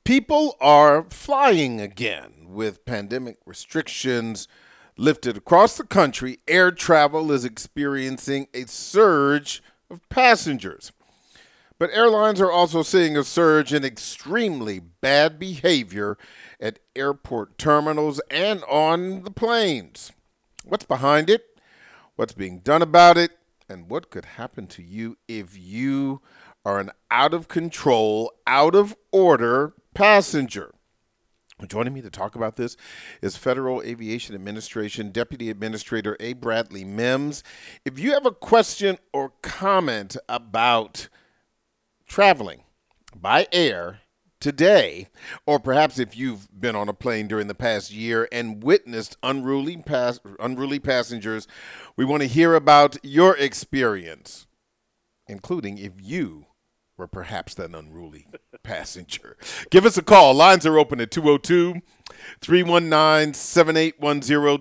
People are flying again with pandemic restrictions lifted across the country. Air travel is experiencing a surge of passengers. But airlines are also seeing a surge in extremely bad behavior at airport terminals and on the planes. What's behind it? What's being done about it? And what could happen to you if you are an out of control, out of order passenger? Joining me to talk about this is Federal Aviation Administration Deputy Administrator A. Bradley Mims. If you have a question or comment about traveling by air today, or perhaps if you've been on a plane during the past year and witnessed unruly passengers, we want to hear about your experience, including if you were perhaps that unruly passenger. Give us a call. Lines are open at 202-319-7810,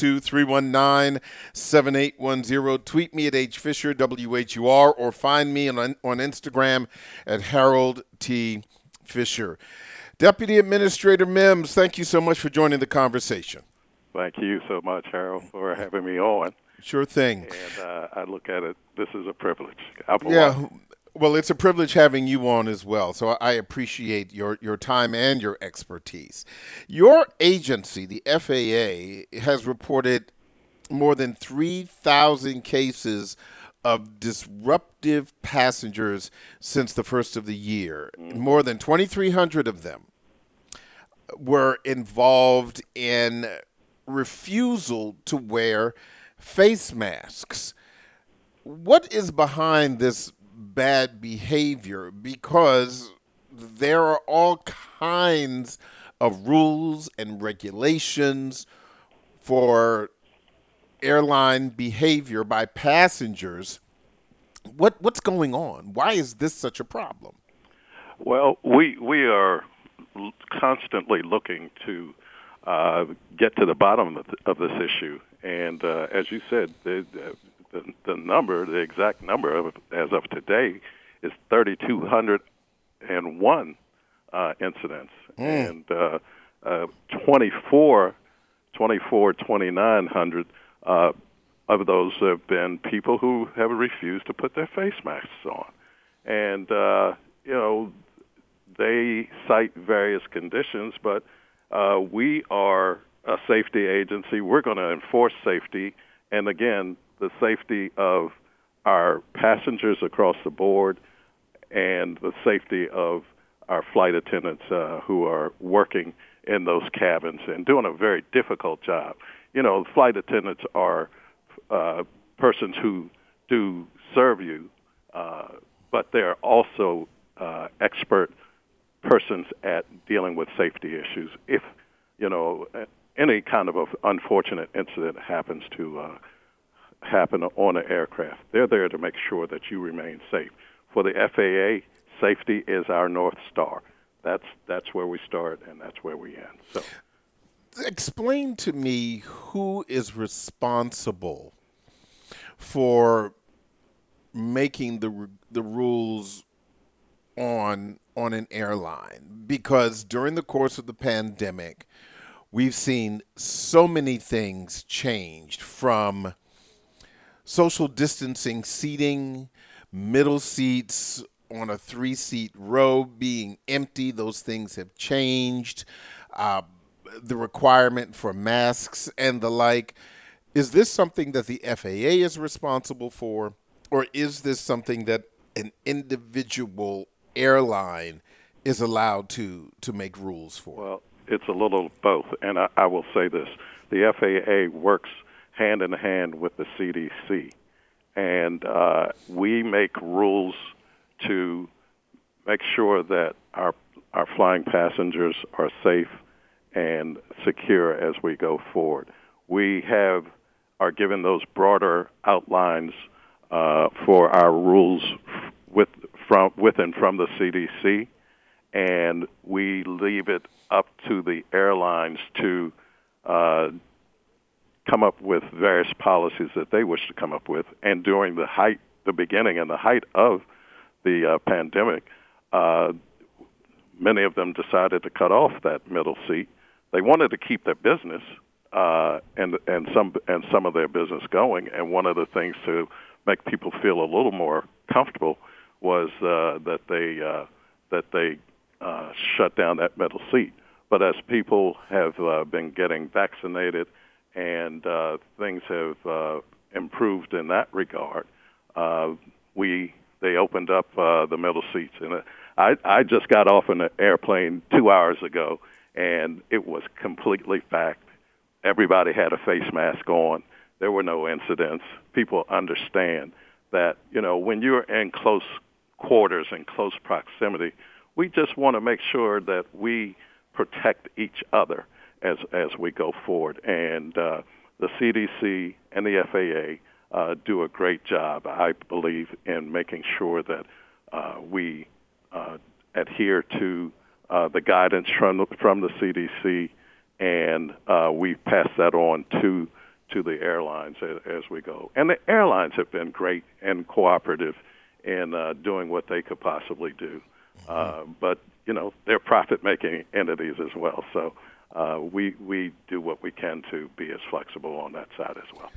202-319-7810. Tweet me at HFisher, WHUR, or find me on Instagram at Harold T. Fisher. Deputy Administrator Mims, thank you so much for joining the conversation. Thank you so much, Harold, for having me on. Sure thing. And I look at it, this is a privilege. Well, it's a privilege having you on as well, so I appreciate your time and your expertise. Your agency, the FAA, has reported more than 3,000 cases of disruptive passengers since the first of the year. More than 2,300 of them were involved in refusal to wear face masks. What is behind this bad behavior? Because there are all kinds of rules and regulations for airline behavior by passengers. What's going on? Why is this such a problem? Well, we are constantly looking to get to the bottom of this issue. And as you said, the exact number as of today is 3,201 incidents, and 2,900 of those have been people who have refused to put their face masks on. And, they cite various conditions, but we are a safety agency. We're going to enforce safety. And again, the safety of our passengers across the board and the safety of our flight attendants who are working in those cabins and doing a very difficult job. Flight attendants are persons who do serve you, but they're also expert persons at dealing with safety issues. If, any kind of an unfortunate incident happens to happen on an aircraft, they're there to make sure that you remain safe. For the FAA, safety is our North Star. That's where we start and that's where we end. So, explain to me who is responsible for making the rules on an airline, because during the course of the pandemic, we've seen so many things changed, from social distancing seating, middle seats on a 3-seat row being empty. Those things have changed. The requirement for masks and the like. Is this something that the FAA is responsible for, or is this something that an individual airline is allowed to make rules for? Well, it's a little of both, and I will say this. The FAA works hand in hand with the CDC, and we make rules to make sure that our flying passengers are safe and secure as we go forward. We are given those broader outlines for our rules with and from the CDC, and we leave it up to the airlines to come up with various policies that they wish to come up with. And during the beginning and the height of the pandemic, many of them decided to cut off that middle seat. They wanted to keep their business and some of their business going. And one of the things to make people feel a little more comfortable was that they shut down that middle seat. But as people have been getting vaccinated and things have improved in that regard, they opened up the middle seats. And I just got off an airplane 2 hours ago, and it was completely packed. Everybody had a face mask on. There were no incidents. People understand that, when you're in close quarters and close proximity, we just want to make sure that we protect each other as we go forward. And the CDC and the FAA do a great job, I believe, in making sure that we adhere to the guidance from the CDC, and we pass that on to the airlines as we go. And the airlines have been great and cooperative in doing what they could possibly do. But, they're profit-making entities as well. So we do what we can to be as flexible on that side as well.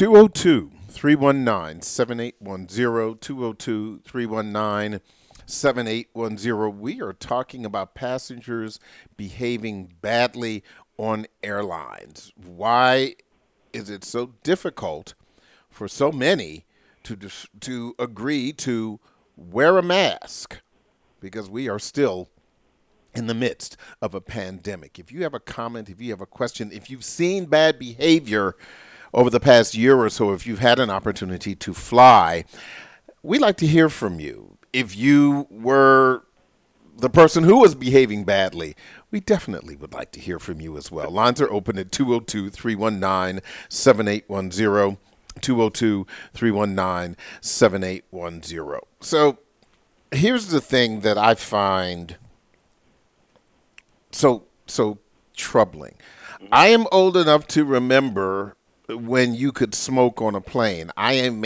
202-319-7810, 202-319-7810. We are talking about passengers behaving badly on airlines. Why is it so difficult for so many to agree to wear a mask? Because we are still in the midst of a pandemic. If you have a comment, if you have a question, if you've seen bad behavior over the past year or so, if you've had an opportunity to fly, we'd like to hear from you. If you were the person who was behaving badly, we definitely would like to hear from you as well. Lines are open at 202-319-7810, 202-319-7810. So here's the thing that I find so troubling. I am old enough to remember when you could smoke on a plane. I'm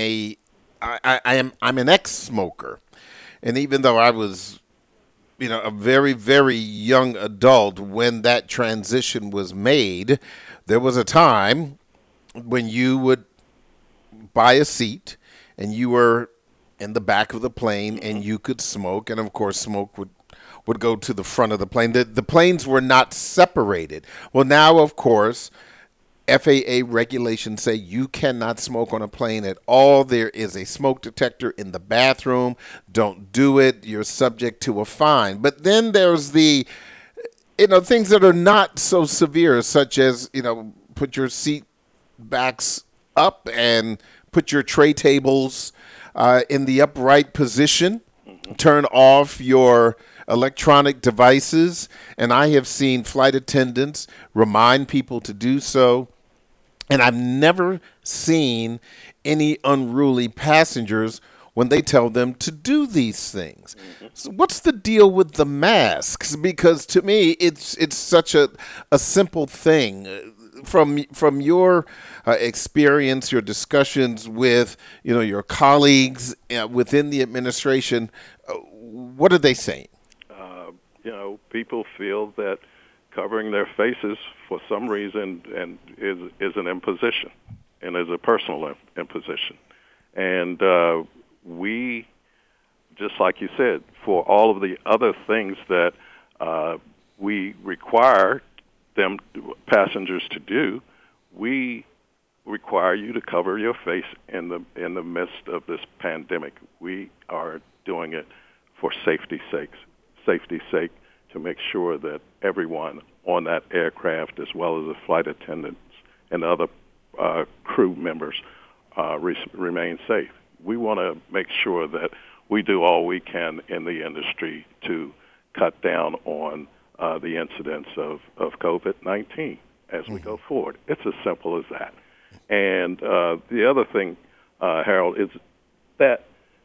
an ex-smoker, and even though I was, a very, very young adult when that transition was made, there was a time when you would buy a seat and you were in the back of the plane and you could smoke, and of course smoke would go to the front of the plane. The planes were not separated. Well, now, of course, FAA regulations say you cannot smoke on a plane at all. There is a smoke detector in the bathroom. Don't do it. You're subject to a fine. But then there's the, things that are not so severe, such as, put your seat backs up and put your tray tables in the upright position. Turn off your electronic devices, and I have seen flight attendants remind people to do so, and I've never seen any unruly passengers when they tell them to do these things. So what's the deal with the masks? Because to me, it's such a simple thing. From your experience, your discussions with your colleagues within the administration, what are they saying? People feel that covering their faces for some reason is an imposition and is a personal imposition. And we, just like you said, for all of the other things that we require passengers to do, we require you to cover your face in the midst of this pandemic. We are doing it for safety's sake, to make sure that everyone on that aircraft, as well as the flight attendants and other crew members, remain safe. We want to make sure that we do all we can in the industry to cut down on the incidence of COVID-19 as we go forward. It's as simple as that. And the other thing, Harold, is that,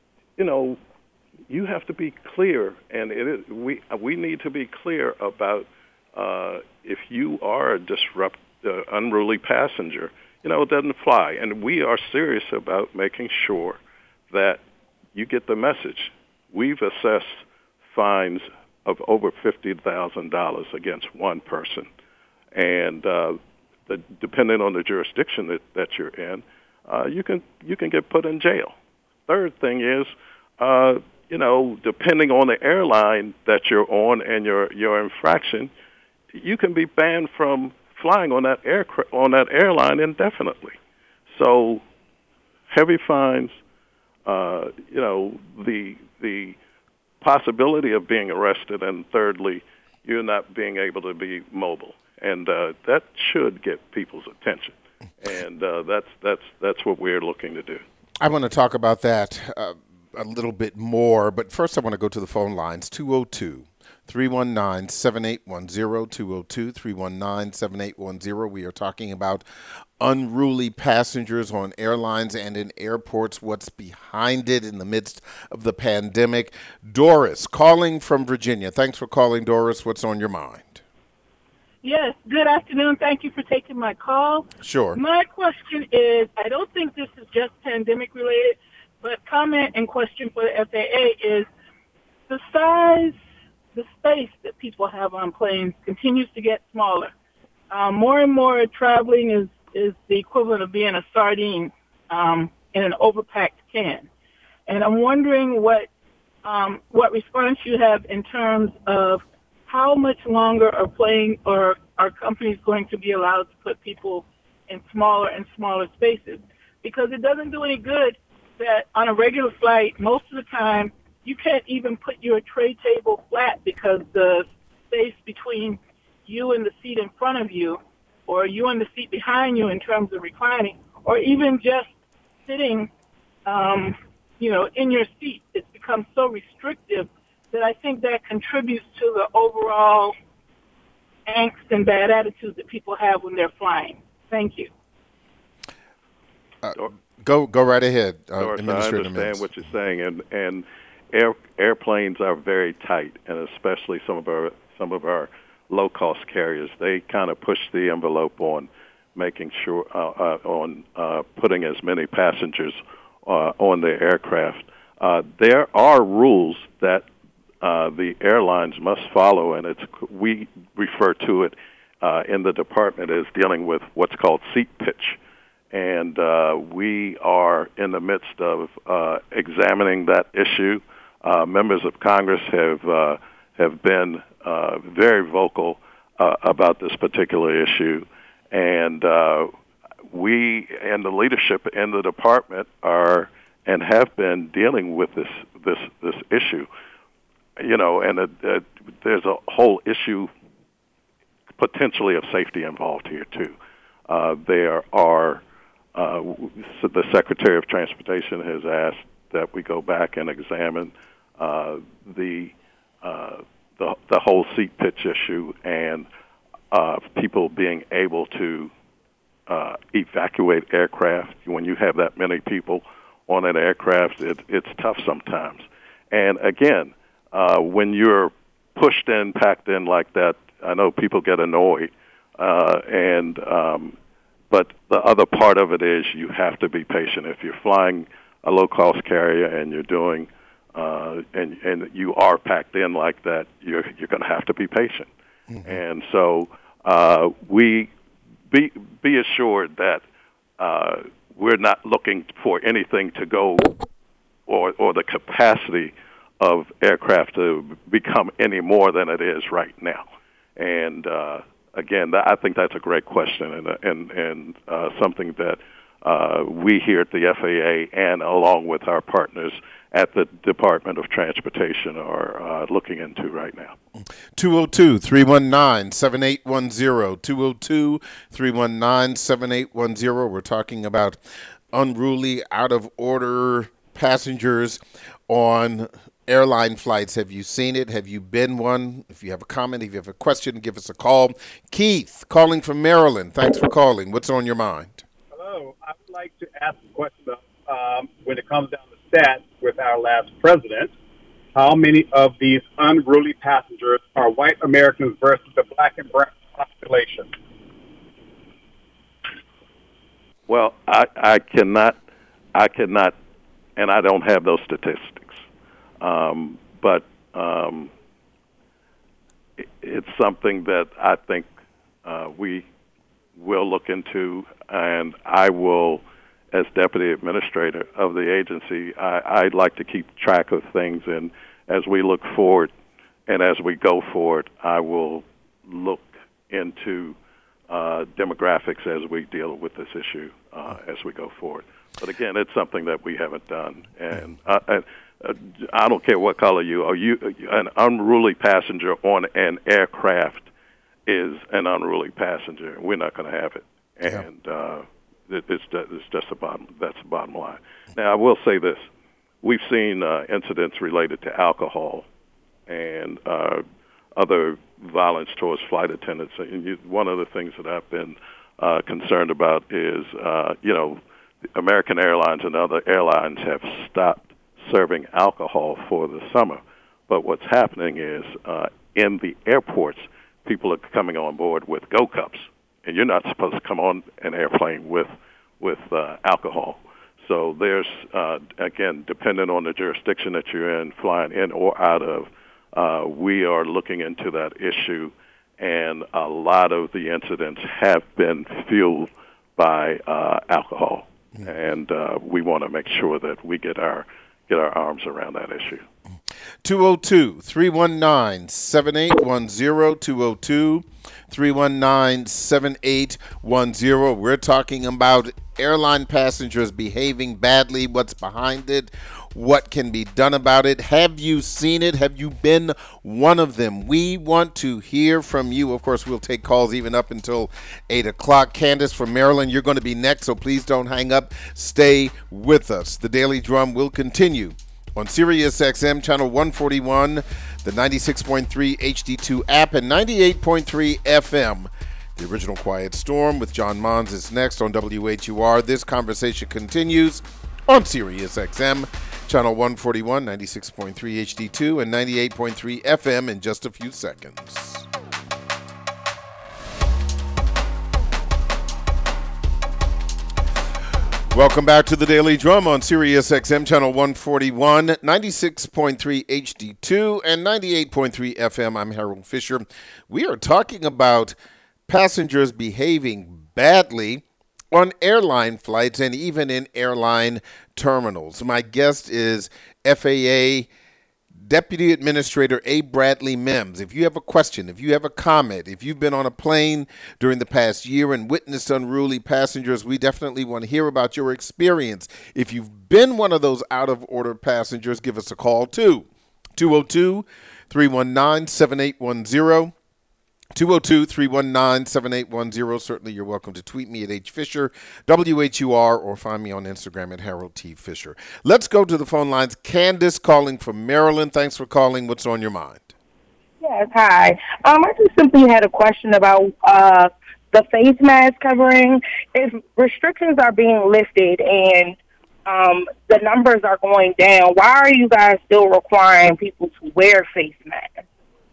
you have to be clear, and we need to be clear about if you are a unruly passenger, it doesn't fly. And we are serious about making sure that you get the message. We've assessed fines of over $50,000 against one person. And depending on the jurisdiction that you're in, you can get put in jail. Third thing is, depending on the airline that you're on and your infraction, you can be banned from flying on that airline indefinitely. So heavy fines, the possibility of being arrested, and thirdly, you're not being able to be mobile, and that should get people's attention, and that's what we're looking to do. I want to talk about that a little bit more, but first I want to go to the phone lines. 202-319-7810, 202-319-7810. We are talking about unruly passengers on airlines and in airports, what's behind it in the midst of the pandemic. Doris, calling from Virginia. Thanks for calling, Doris. What's on your mind? Yes, good afternoon. Thank you for taking my call. Sure. My question is, I don't think this is just pandemic related, but comment and question for the FAA is the space that people have on planes continues to get smaller. More and more traveling is the equivalent of being a sardine in an overpacked can. And I'm wondering what response you have in terms of how much longer are companies going to be allowed to put people in smaller and smaller spaces? Because it doesn't do any good that on a regular flight, most of the time, you can't even put your tray table flat because the space between you and the seat in front of you, or you and the seat behind you in terms of reclining, or even just sitting, in your seat, it's become so restrictive that I think that contributes to the overall angst and bad attitude that people have when they're flying. Thank you. Go right ahead, Doris, Administrator I understand Mills. what you're saying, and airplanes are very tight, and especially some of our low-cost carriers. They kind of push the envelope on making sure on putting as many passengers on the aircraft. There are rules that the airlines must follow, and we refer to it in the department as dealing with what's called seat pitch. And we are in the midst of examining that issue. Members of Congress have been very vocal about this particular issue, and we and the leadership in the department are and have been dealing with this issue. And there's a whole issue potentially of safety involved here too. There are the Secretary of Transportation has asked that we go back and examine the whole seat pitch issue and people being able to evacuate aircraft. When you have that many people on an aircraft, it's tough sometimes. And again, when you're pushed in, packed in like that, I know people get annoyed, but the other part of it is you have to be patient. If you're flying a low-cost carrier and you're doing and you are packed in like that, you're going to have to be patient. Mm-hmm. And so we be assured that we're not looking for anything to go or the capacity of aircraft to become any more than it is right now. And again, I think that's a great question and something that we here at the FAA and along with our partners at the Department of Transportation are looking into right now. 202-319-7810, 202-319-7810. We're talking about unruly, out-of-order passengers on airline flights. Have you seen it? Have you been one? If you have a comment, if you have a question, give us a call. Keith, calling from Maryland. Thanks for calling. What's on your mind? Hello. I would like to ask a question about when it comes down to stats with our last president, how many of these unruly passengers are white Americans versus the black and brown population? Well, I cannot, and I don't have those statistics. But it's something that I think we will look into, and I will, as deputy administrator of the agency, I'd like to keep track of things, and as we look forward and as we go forward, I will look into demographics as we deal with this issue as we go forward. But again, it's something that we haven't done, and I don't care what color you are. An unruly passenger on an aircraft is an unruly passenger. We're not going to have it, and it's just the bottom. That's the bottom line. Now, I will say this: we've seen incidents related to alcohol and other violence towards flight attendants. And one of the things that I've been concerned about is, American Airlines and other airlines have stopped serving alcohol for the summer. But what's happening is in the airports, people are coming on board with Go Cups, and you're not supposed to come on an airplane with alcohol. So there's, again, depending on the jurisdiction that you're in, flying in or out of, we are looking into that issue, and a lot of the incidents have been fueled by alcohol, and we want to make sure that we get our arms around that issue. 202-319-7810, 202-319-7810. We're talking about airline passengers behaving badly, what's behind it, what can be done about it. Have you seen it? Have you been one of them? We want to hear from you. Of course, we'll take calls even up until 8 o'clock. Candace from Maryland, you're going to be next, so please don't hang up. Stay with us. The Daily Drum will continue on Sirius XM Channel 141, the 96.3 HD2 app, and 98.3 FM. The Original Quiet Storm with John Mons is next on WHUR. This conversation continues on Sirius XM Channel 141, 96.3 HD2, and 98.3 FM in just a few seconds. Welcome back to the Daily Drum on Sirius XM Channel 141, 96.3 HD2, and 98.3 FM. I'm Harold Fisher. We are talking about passengers behaving badly on airline flights and even in airline terminals. My guest is FAA Deputy Administrator A. Bradley Mims. If you have a question, if you have a comment, if you've been on a plane during the past year and witnessed unruly passengers, we definitely want to hear about your experience. If you've been one of those out-of-order passengers, give us a call too. 202-319-7810. 202-319-7810. Certainly, you're welcome to tweet me at HFisher, WHUR, or find me on Instagram at Harold T. Fisher. Let's go to the phone lines. Candace calling from Maryland. Thanks for calling. What's on your mind? Yes, hi. I just simply had a question about the face mask covering. If restrictions are being lifted and the numbers are going down, why are you guys still requiring people to wear face masks?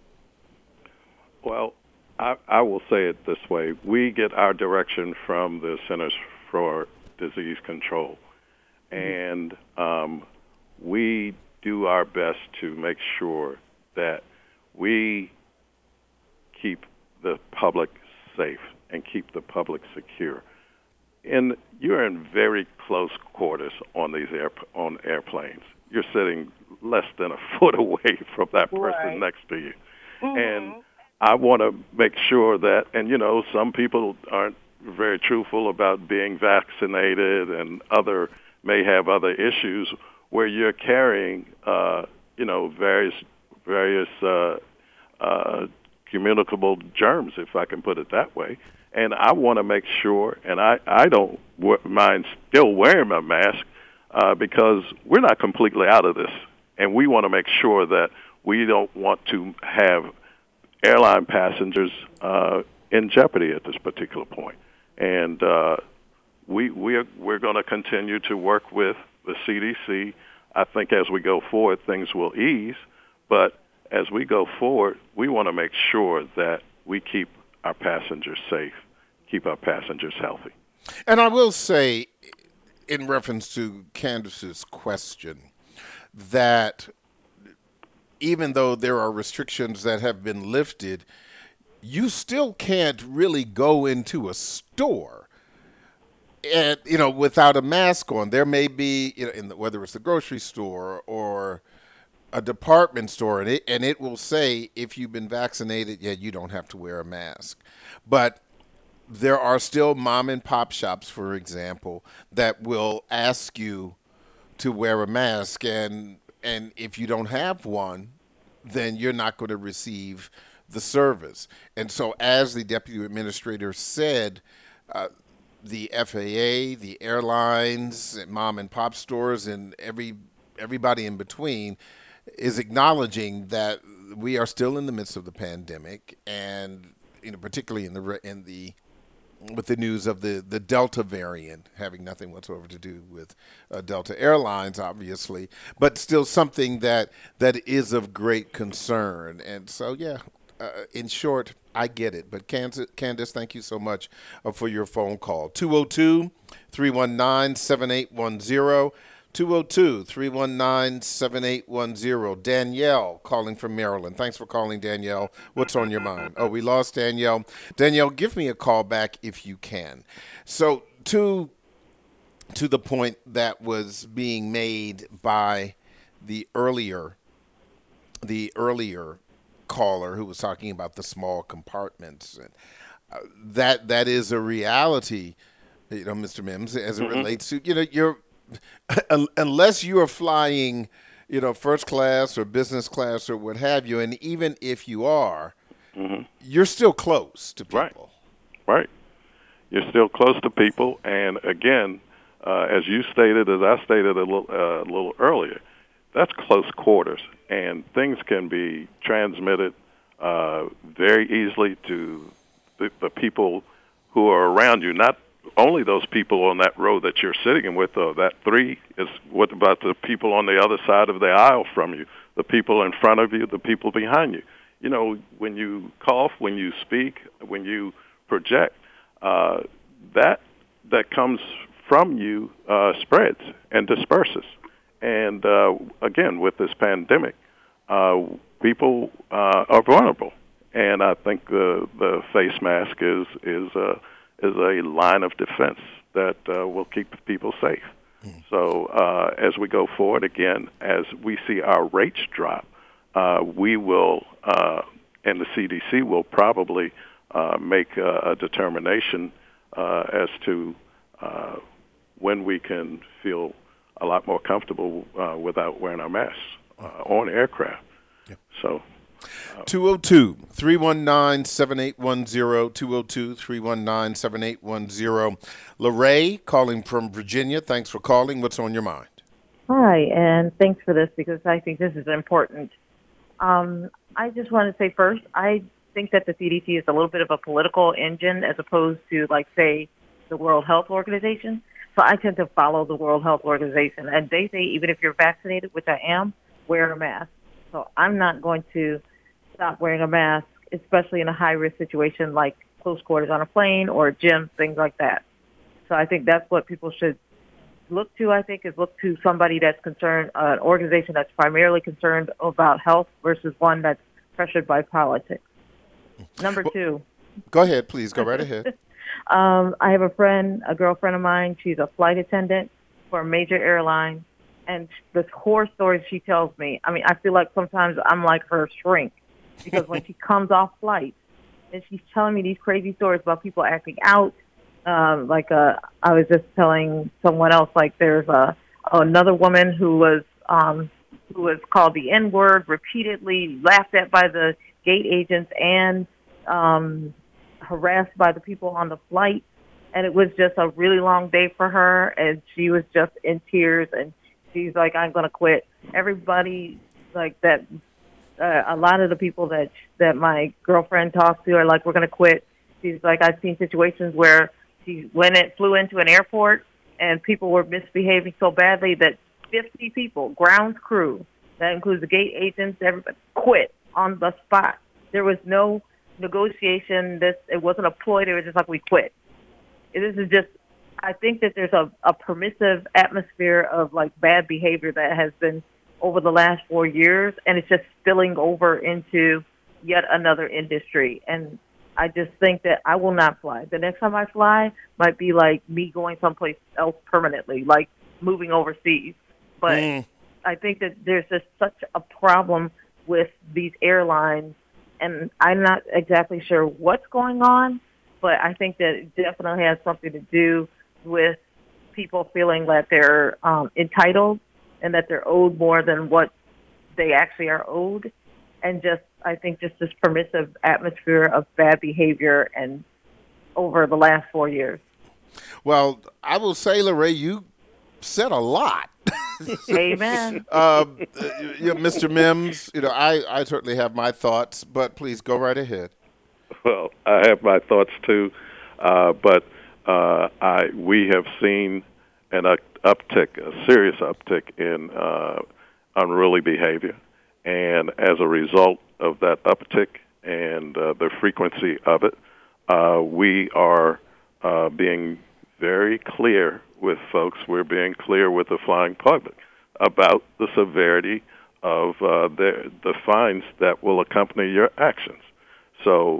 Well, I will say it this way. We get our direction from the Centers for Disease Control, and we do our best to make sure that we keep the public safe and keep the public secure. And you're in very close quarters on these on airplanes. You're sitting less than a foot away from that person next to you. Mm-hmm. And I want to make sure that, and some people aren't very truthful about being vaccinated, and may have other issues where you're carrying, various communicable germs, if I can put it that way. And I want to make sure, and I don't mind still wearing my mask because we're not completely out of this, and we want to make sure that we don't want to have airline passengers in jeopardy at this particular point. And we're going to continue to work with the CDC. I think as we go forward, things will ease. But as we go forward, we want to make sure that we keep our passengers safe, keep our passengers healthy. And I will say, in reference to Candace's question, that even though there are restrictions that have been lifted, you still can't really go into a store and without a mask on. There may be whether it's a grocery store or a department store, and it will say if you've been vaccinated, yeah, you don't have to wear a mask. But there are still mom and pop shops, for example, that will ask you to wear a mask, and if you don't have one, then you're not going to receive the service. And so, as the deputy administrator said, the FAA, the airlines, mom and pop stores, and everybody in between is acknowledging that we are still in the midst of the pandemic, and particularly with the news of the Delta variant having nothing whatsoever to do with Delta Airlines, obviously, but still something that is of great concern. And so, yeah, in short, I get it. But Candace, thank you so much for your phone call. 202-319-7810. 202-319-7810. Danielle calling from Maryland. Thanks for calling, Danielle. What's on your mind? Oh, we lost Danielle. Danielle, give me a call back if you can. So to the point that was being made by the earlier caller who was talking about the small compartments, and that is a reality, Mr. Mims, as it relates to you're unless you are flying, first class or business class or what have you, and even if you are, you're still close to people. Right. You're still close to people, and again, as you stated, as I stated a little earlier, that's close quarters, and things can be transmitted very easily to the people who are around you, not only those people on that row that you're sitting with, though. That three is what about the people on the other side of the aisle from you, the people in front of you, the people behind you. When you cough, when you speak, when you project, that comes from you spreads and disperses. And again, with this pandemic, people are vulnerable, and I think the face mask is a line of defense that will keep people safe. So as we go forward, again, as we see our rates drop, we will, and the CDC will probably make a determination as to when we can feel a lot more comfortable without wearing our masks on aircraft. Yep. So 202-319-7810, 202-319-7810. LaRae calling from Virginia. Thanks for calling. What's on your mind? Hi, and thanks for this because I think this is important. I just want to say first, I think that the CDC is a little bit of a political engine as opposed to, like, say, the World Health Organization. So I tend to follow the World Health Organization, and they say even if you're vaccinated, which I am, wear a mask. So I'm not going to stop wearing a mask, especially in a high-risk situation like close quarters on a plane or a gym, things like that. So I think that's what people should look to, look to somebody that's concerned, an organization that's primarily concerned about health versus one that's pressured by politics. Number two. Go ahead, please. Go right ahead. I have a girlfriend of mine. She's a flight attendant for a major airline. And the horror stories she tells me, I mean, I feel like sometimes I'm like her shrink because when she comes off flight and she's telling me these crazy stories about people acting out, I was just telling someone else, like there's another woman who was called the N-word repeatedly, laughed at by the gate agents, and harassed by the people on the flight. And it was just a really long day for her, and she was just in tears, and she's like, I'm going to quit. Everybody like that, a lot of the people that my girlfriend talks to are like, we're going to quit. She's like, I've seen situations where she flew into an airport and people were misbehaving so badly that 50 people, ground crew, that includes the gate agents, everybody quit on the spot. There was no negotiation. It wasn't a ploy. They were just like, we quit. This is just, I think that there's a permissive atmosphere of like bad behavior that has been over the last 4 years, and it's just spilling over into yet another industry. And I just think that I will not fly. The next time I fly might be like me going someplace else permanently, like moving overseas. But I think that there's just such a problem with these airlines, and I'm not exactly sure what's going on, but I think that it definitely has something to do with people feeling that they're entitled and that they're owed more than what they actually are owed. And just, I think, just this permissive atmosphere of bad behavior and over the last 4 years. Well, I will say, Lorraine, you said a lot. Amen. Mr. Mims, I certainly have my thoughts, but please go right ahead. Well, I have my thoughts too, but we have seen an uptick, a serious uptick in unruly behavior, and as a result of that uptick and the frequency of it, we are being very clear with folks. We're being clear with the flying public about the severity of the fines that will accompany your actions. So,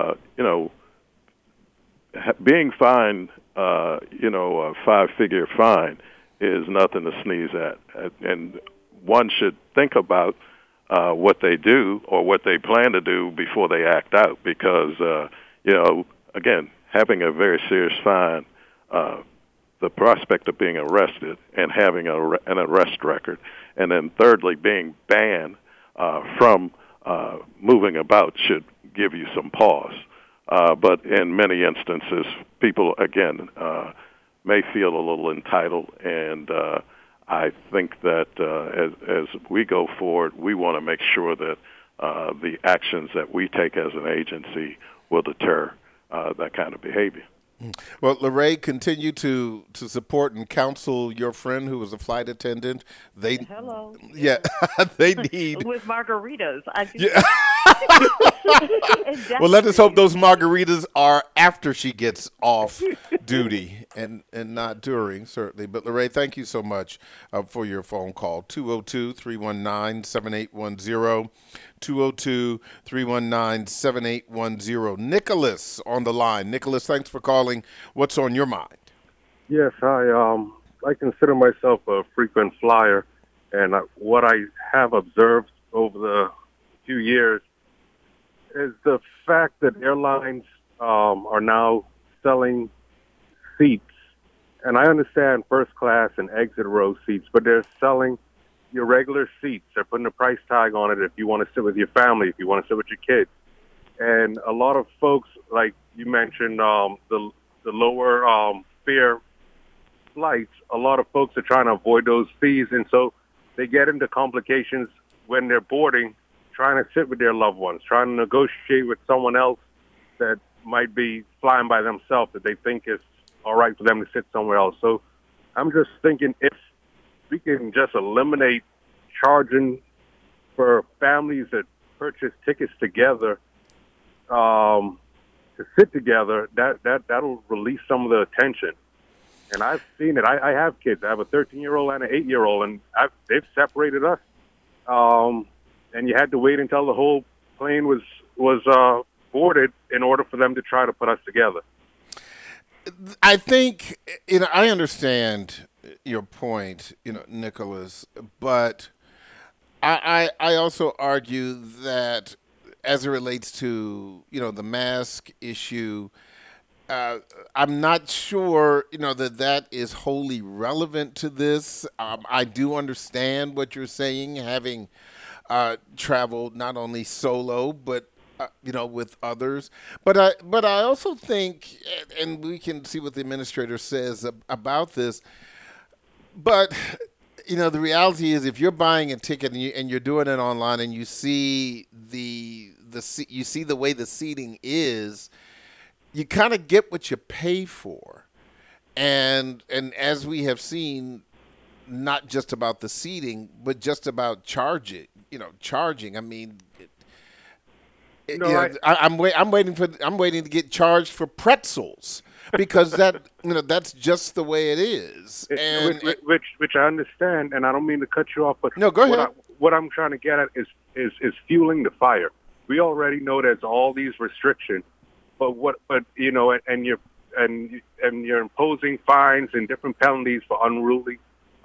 being fined, a 5-figure fine is nothing to sneeze at. And one should think about what they do or what they plan to do before they act out because, again, having a very serious fine, the prospect of being arrested and having an arrest record, and then thirdly, being banned from moving about should give you some pause. But in many instances, people, again, may feel a little entitled, and I think that as we go forward, we want to make sure that the actions that we take as an agency will deter that kind of behavior. Well, Lorraine, continue to support and counsel your friend who was a flight attendant. Hello. Yeah, they need with margaritas. Well, let us hope those margaritas are after she gets off duty and not during, certainly. But Lorraine, thank you so much for your phone call. 202-319-7810. 202-319-7810. Nicholas on the line. Nicholas, thanks for calling. What's on your mind? Yes, I consider myself a frequent flyer, and what I have observed over the few years is the fact that airlines are now selling seats. And I understand first class and exit row seats, but they're selling your regular seats. They're putting a price tag on it if you want to sit with your family, if you want to sit with your kids. And a lot of folks, like you mentioned, the lower fare flights, a lot of folks are trying to avoid those fees, and so they get into complications when they're boarding, trying to sit with their loved ones, trying to negotiate with someone else that might be flying by themselves that they think is all right for them to sit somewhere else. So I'm just thinking if we can just eliminate charging for families that purchase tickets together to sit together, that'll release some of the tension. And I've seen it. I have kids. I have a 13-year-old and an 8-year-old, and they've separated us. And you had to wait until the whole plane was boarded in order for them to try to put us together. I think, I understand your point, Nicholas, but I also argue that as it relates to, the mask issue, I'm not sure, that is wholly relevant to this. I do understand what you're saying, having traveled not only solo, but with others. But I also think, and we can see what the administrator says about this, but the reality is if you're buying a ticket and you're doing it online and you see the way the seating is, you kind of get what you pay for. And as we have seen, not just about the seating, but just about charging. I mean, I'm waiting to get charged for pretzels because that's just the way it is. And which I understand, and I don't mean to cut you off, but no, go ahead. What I'm trying to get at is fueling the fire. We already know there's all these restrictions, but you're imposing fines and different penalties for unruly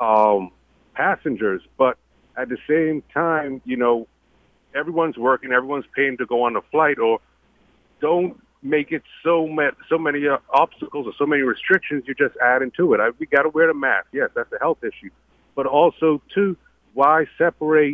passengers, but at the same time, everyone's working, everyone's paying to go on the flight, or don't make it so many obstacles or so many restrictions you're just adding to it. We got to wear the mask. Yes, that's a health issue. But also, too, why separate,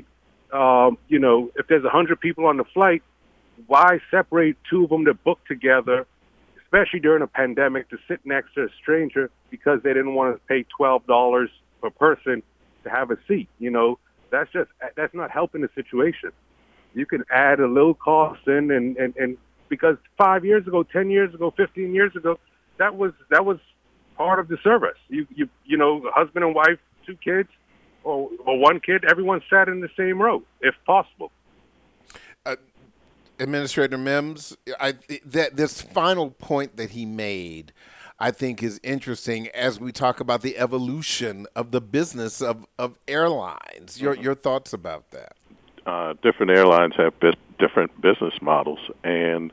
if there's 100 people on the flight, why separate two of them that book together, especially during a pandemic, to sit next to a stranger because they didn't want to pay $12 per person to have a seat? That's not helping the situation. You can add a little cost in, and because 5 years ago, 10 years ago, 15 years ago, that was part of the service. Husband and wife, 2 kids, or 1 kid, everyone sat in the same row, if possible. Administrator Mims, this final point that he made, I think, is interesting as we talk about the evolution of the business of airlines. Your thoughts about that? Different airlines have different business models, and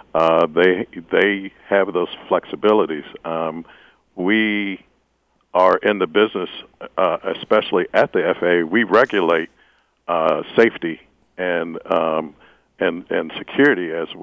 they have those flexibilities. We are in the business, especially at the FAA. We regulate safety and security as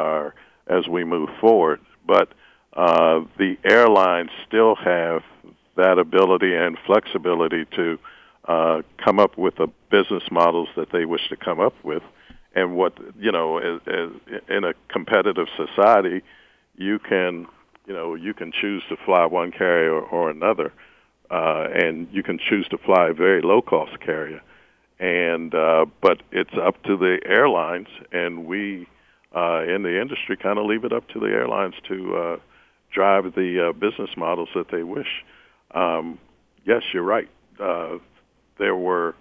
we move forward, but the airlines still have that ability and flexibility to come up with the business models that they wish to come up with. And what, as in a competitive society, you can choose to fly one carrier or another, and you can choose to fly a very low-cost carrier. And but it's up to the airlines, and we in the industry kind of leave it up to the airlines to drive the business models that they wish. Yes, you're right. There were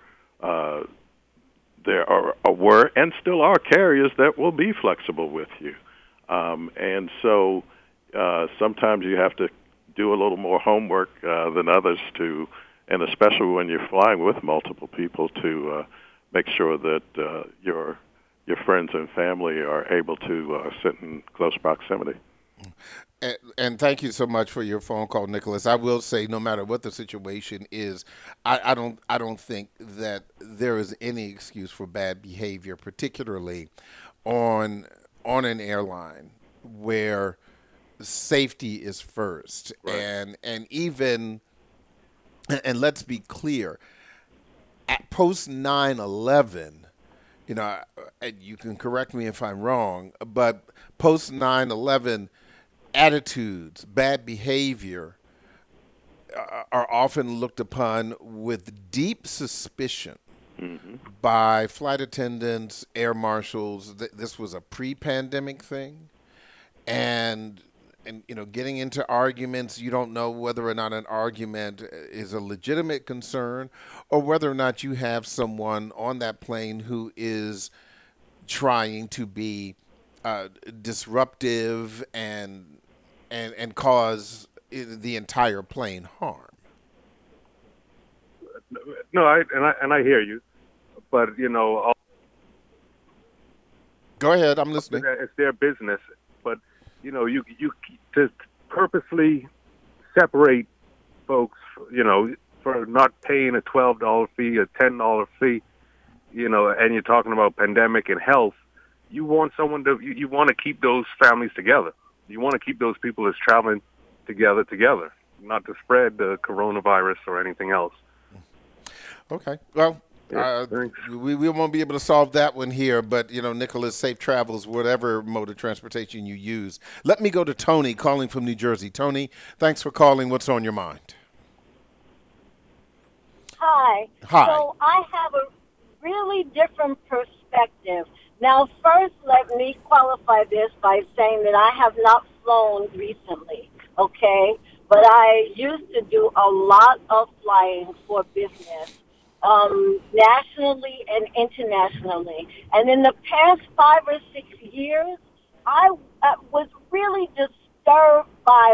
and still are carriers that will be flexible with you, and so sometimes you have to do a little more homework than others and especially when you're flying with multiple people, to make sure that your friends and family are able to sit in close proximity. And thank you so much for your phone call, Nicholas. I will say, no matter what the situation is, I don't think that there is any excuse for bad behavior, particularly on an airline where safety is first. Right. And let's be clear, at post 9/11, you can correct me if I'm wrong, but post 9/11, attitudes, bad behavior are often looked upon with deep suspicion by flight attendants, air marshals. This was a pre-pandemic thing, and getting into arguments, you don't know whether or not an argument is a legitimate concern or whether or not you have someone on that plane who is trying to be disruptive and cause the entire plane harm. No, I hear you, but go ahead. I'm listening. It's their business, but you to purposely separate folks, for not paying a $12 fee, a $10 fee, and you're talking about pandemic and health. You want you want to keep those families together. You want to keep those people that's traveling together, not to spread the coronavirus or anything else. Okay. Well, we won't be able to solve that one here, but, Nicholas, safe travels, whatever mode of transportation you use. Let me go to Tony calling from New Jersey. Tony, thanks for calling. What's on your mind? Hi. So I have a really different perspective. Now, first, let me qualify this by saying that I have not flown recently, okay? But I used to do a lot of flying for business, nationally and internationally. And in the past 5 or 6 years, I was really disturbed by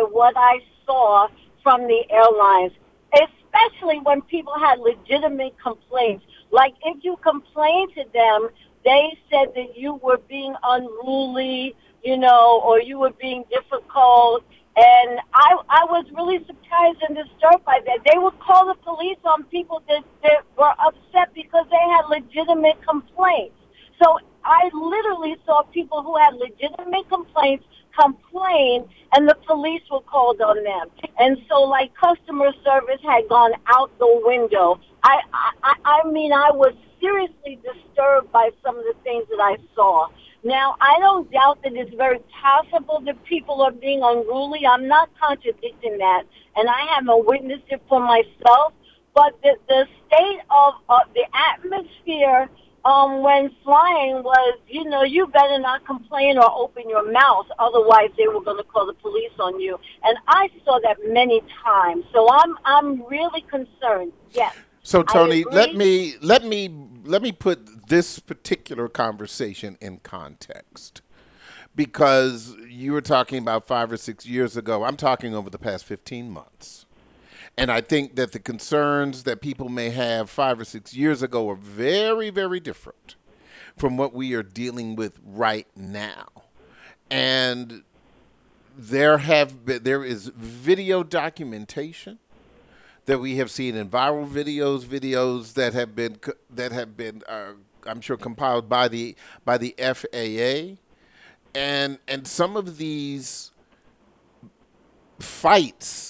what I saw from the airlines, especially when people had legitimate complaints. Like if you complained to them, they said that you were being unruly, or you were being difficult. And I was really surprised and disturbed by that. They would call the police on people that were upset because they had legitimate complaints. So I literally saw people who had legitimate complaints complain, and the police were called on them. And so, like, customer service had gone out the window. I mean, I was seriously disturbed by some of the things that I saw. Now, I don't doubt that it's very possible that people are being unruly. I'm not contradicting that, and I haven't witnessed it for myself. But the state of the atmosphere when flying was, you better not complain or open your mouth, otherwise they were going to call the police on you. And I saw that many times, so I'm really concerned. Yes. So Tony, let me put this particular conversation in context, because you were talking about 5 or 6 years ago. I'm talking over the past 15 months. And I think that the concerns that people may have 5 or 6 years ago are very, very different from what we are dealing with right now. And there is video documentation that we have seen in viral videos that have been I'm sure compiled by the FAA, and some of these fights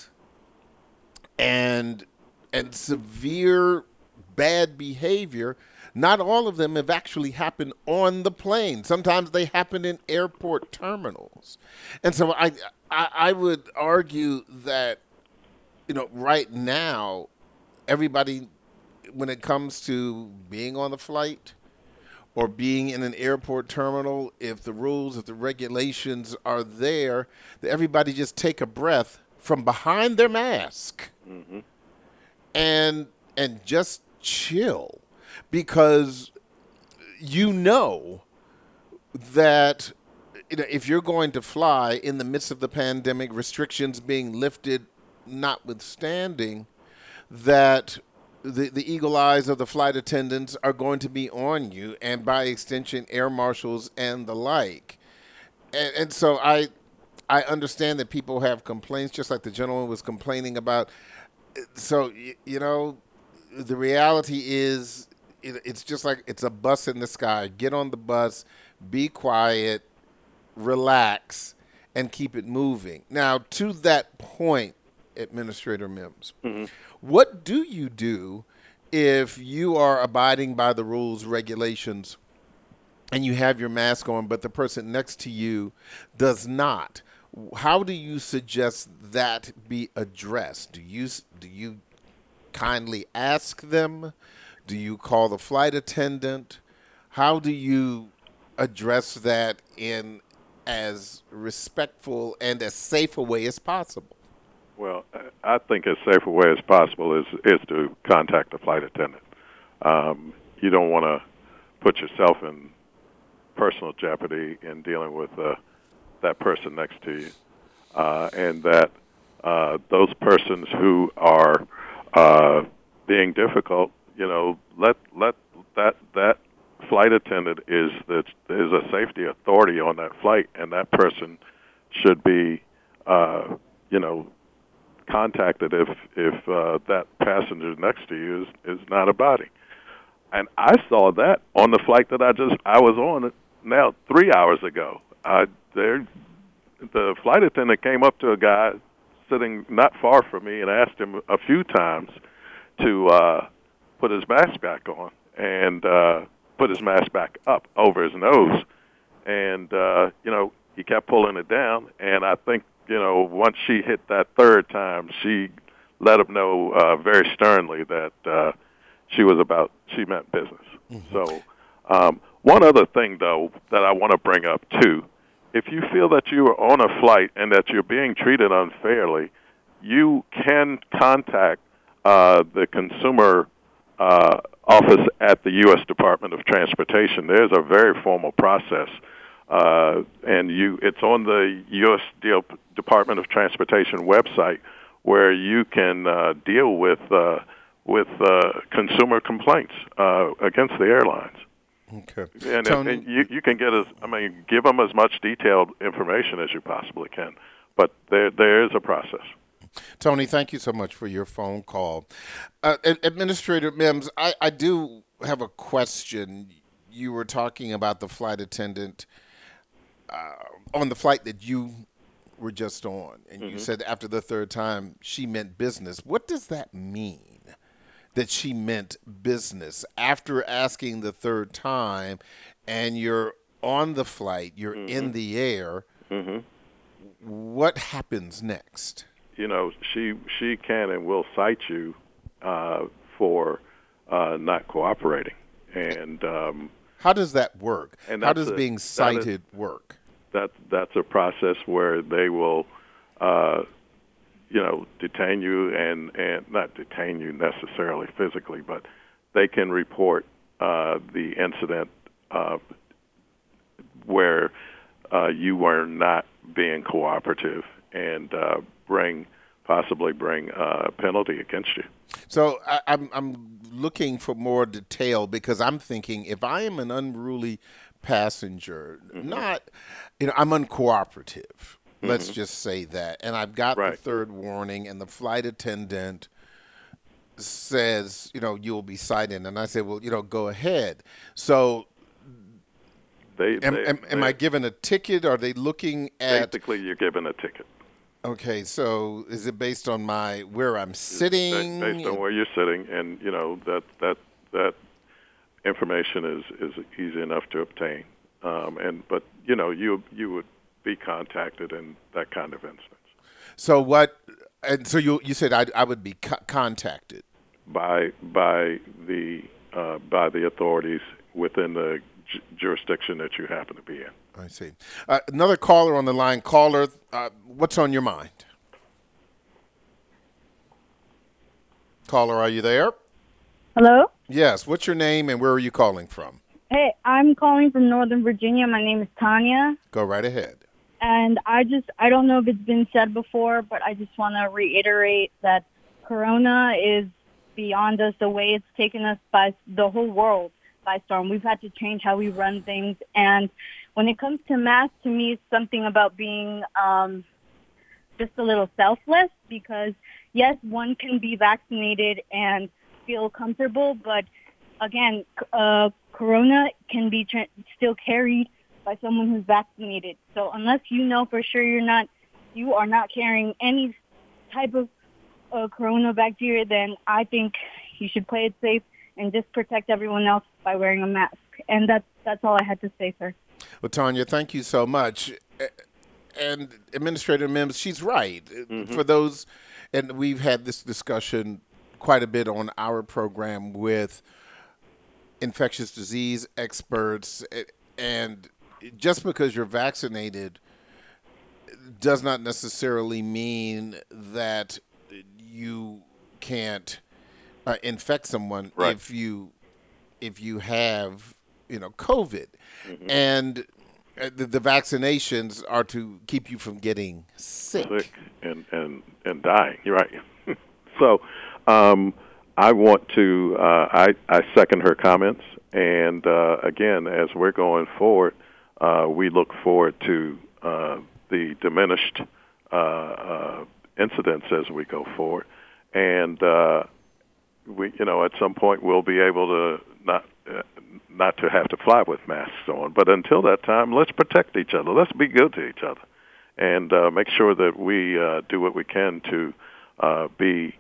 and severe bad behavior, not all of them have actually happened on the plane. Sometimes they happen in airport terminals. And so I would argue that, right now, everybody, when it comes to being on the flight or being in an airport terminal, if the rules, if the regulations are there, that everybody just take a breath from behind their mask. Mm-hmm. and just chill, because that if you're going to fly in the midst of the pandemic, restrictions being lifted notwithstanding, that the eagle eyes of the flight attendants are going to be on you, and by extension air marshals and the like. And so I understand that people have complaints, just like the gentleman was complaining about. So, the reality is it's just like it's a bus in the sky. Get on the bus, be quiet, relax, and keep it moving. Now, to that point, Administrator Mims, mm-hmm. What do you do if you are abiding by the rules, regulations, and you have your mask on, but the person next to you does not? How do you suggest that be addressed? Do you kindly ask them? Do you call the flight attendant? How do you address that in as respectful and as safe a way as possible? Well, I think as safe a way as possible is to contact the flight attendant. You don't want to put yourself in personal jeopardy in dealing with that person next to you, and that those persons who are being difficult, let that flight attendant is a safety authority on that flight, and that person should be contacted if that passenger next to you is not abiding. And I saw that on the flight that I was on now 3 hours ago. The flight attendant came up to a guy sitting not far from me and asked him a few times to put his mask back on and put his mask back up over his nose. And, he kept pulling it down. And I think, once she hit that third time, she let him know very sternly that she meant business. Mm-hmm. So one other thing, though, that I want to bring up, too, if you feel that you are on a flight and that you're being treated unfairly, you can contact the consumer office at the U.S. Department of Transportation. There's a very formal process and it's on the U.S. Department of Transportation website where you can deal with consumer complaints against the airlines. Okay. And you can give them as much detailed information as you possibly can. But there is a process. Tony, thank you so much for your phone call. Administrator Mims, I do have a question. You were talking about the flight attendant on the flight that you were just on, and you said after the third time she meant business. What does that mean, that she meant business? After asking the third time and you're on the flight, you're in the air, what happens next? She can and will cite you for not cooperating. And how does that work? How does being cited work? That's a process where they will, detain you and not detain you necessarily physically, but they can report the incident where you were not being cooperative and possibly bring a penalty against you. So I'm looking for more detail, because I'm thinking if I am an unruly passenger, not, I'm uncooperative. Let's just say that. And I've got the third warning, and the flight attendant says, you'll be cited. And I say, well, go ahead. So am I given a ticket? Are they looking at... Basically, you're given a ticket. Okay, so is it based on where I'm sitting? Based on where you're sitting, and that information is easy enough to obtain. But you would be contacted in that kind of instance. So what? And so you said I would be contacted by the authorities within the jurisdiction that you happen to be in. I see. Another caller on the line. Caller, what's on your mind? Caller, are you there? Hello? Yes. What's your name and where are you calling from? Hey, I'm calling from Northern Virginia. My name is Tanya. Go right ahead. And I don't know if it's been said before, but I just want to reiterate that Corona is beyond us. The way it's taken us by the whole world by storm. We've had to change how we run things. And when it comes to masks, to me, it's something about being just a little selfless, because, yes, one can be vaccinated and feel comfortable, but, again, Corona can be still carried by someone who's vaccinated. So unless you know for sure you are not carrying any type of Corona bacteria, then I think you should play it safe and just protect everyone else by wearing a mask. And that's all I had to say, sir. Well, Tanya, thank you so much. And Administrator Mims, she's right. For those, and we've had this discussion quite a bit on our program with infectious disease experts, and just because you're vaccinated does not necessarily mean that you can't infect someone if you have COVID. And the vaccinations are to keep you from getting sick and dying. You're right. So I want to I second her comments, and again, as we're going forward, we look forward to the diminished incidents as we go forward, and we, at some point, we'll be able to not to have to fly with masks on. But until that time, let's protect each other. Let's be good to each other, and make sure that we do what we can to be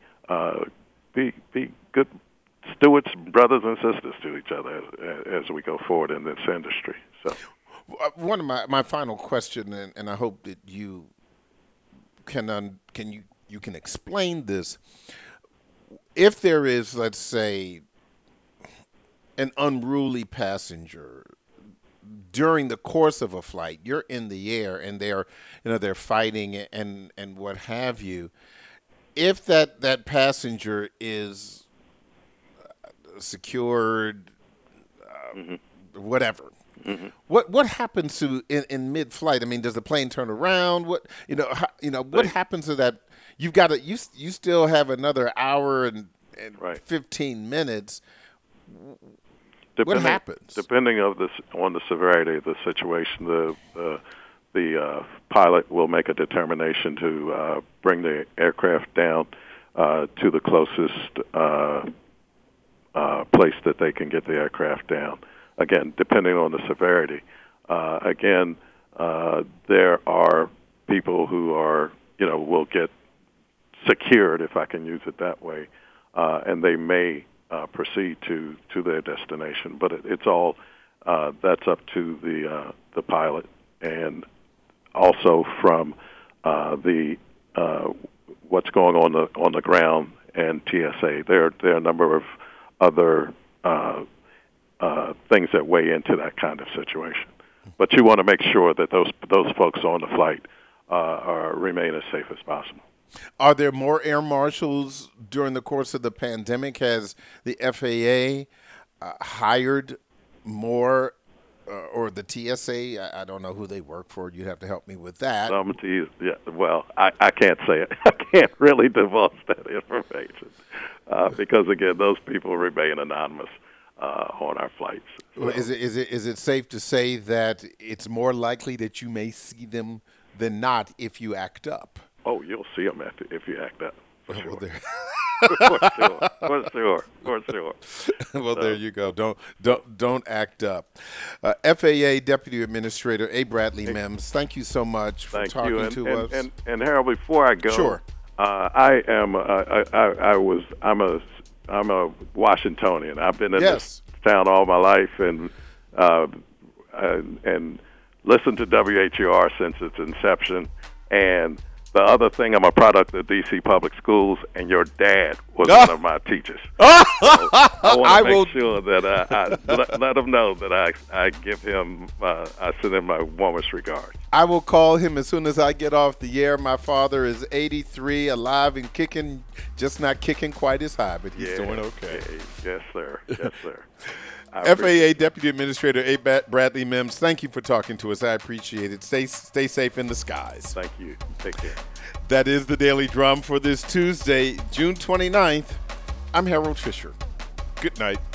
good stewards, brothers and sisters to each other as we go forward in this industry. So, one of my final question, and I hope that you can explain this. If there is, let's say, an unruly passenger during the course of a flight, you're in the air and they're fighting and what have you. If that passenger is secured, whatever, What happens to in mid-flight? I mean, does the plane turn around? What what happens to that? You've got to you still have another hour and 15 minutes. What happens? Depending on the severity of the situation, the pilot will make a determination to bring the aircraft down to the closest place that they can get the aircraft down. Again, depending on the severity. There are people who are, will get secured, if I can use it that way, and they may proceed to their destination. But it's all that's up to the pilot, and also from the what's going on the ground and TSA. There are a number of other things that weigh into that kind of situation. But you want to make sure that those folks on the flight remain as safe as possible. Are there more air marshals during the course of the pandemic? Has the FAA hired more, or the TSA? I don't know who they work for. You'd have to help me with that. Well, I can't say it. I can't really divulge that information because, again, those people remain anonymous on our flights. Well, is it safe to say that it's more likely that you may see them than not if you act up? Oh, you'll see them if you act up. For sure. For sure. Well, there you go. Don't act up. FAA Deputy Administrator A. Bradley Mims, thank you so much for talking to us. And Harold, before I go, sure. I'm a Washingtonian. I've been in this town all my life, and listened to WHUR since its inception. And the other thing, I'm a product of D.C. Public Schools, and your dad was one of my teachers. So I want to make sure that I let him know that I give him, I send him my warmest regards. I will call him as soon as I get off the air. My father is 83, alive and kicking, just not kicking quite as high, but he's doing okay. Yes, sir. Yes, sir. FAA Deputy Administrator A. Bradley Mims, thank you for talking to us. I appreciate it. Stay safe in the skies. Thank you. Take care. That is the Daily Drum for this Tuesday, June 29th. I'm Harold Fisher. Good night.